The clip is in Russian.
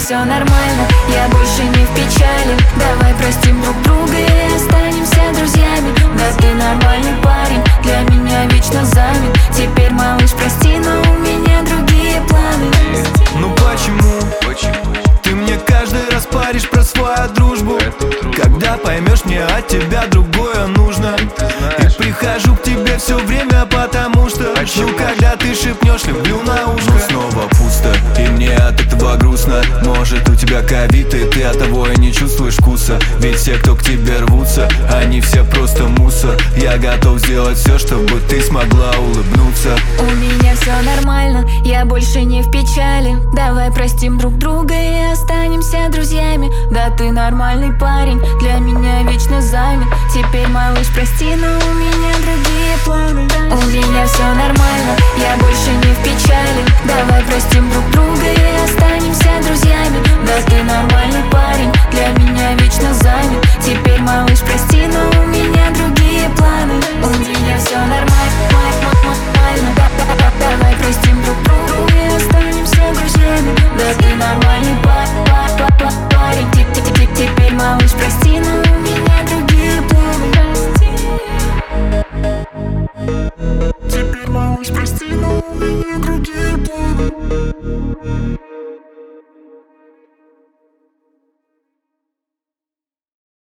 все нормально, я больше не в печали. Давай простим друг друга и останемся друзьями. Да ты нормальный парень, для меня вечно занят. Теперь, малыш, прости, но у меня другие планы. Ну почему? Ты мне каждый раз паришь про свою дружбу. Когда поймешь, мне от тебя другое нужно. И прихожу к тебе все время, потому что жду, когда ты шепнешь, люблю на ушко. Снова пусто, и мне от этого грустно. Может, у тебя ковид, и ты от того и не чувствуешь вкуса. Ведь все, кто к тебе рвутся, они все просто мусор. Я готов сделать все, чтобы ты смогла улыбнуться. У меня все нормально, я больше не в печали. Давай простим друг друга и останемся друзьями. Да ты нормальный парень, для меня вечно занят. Теперь, малыш, прости, но у меня другие планы. У меня все нормально.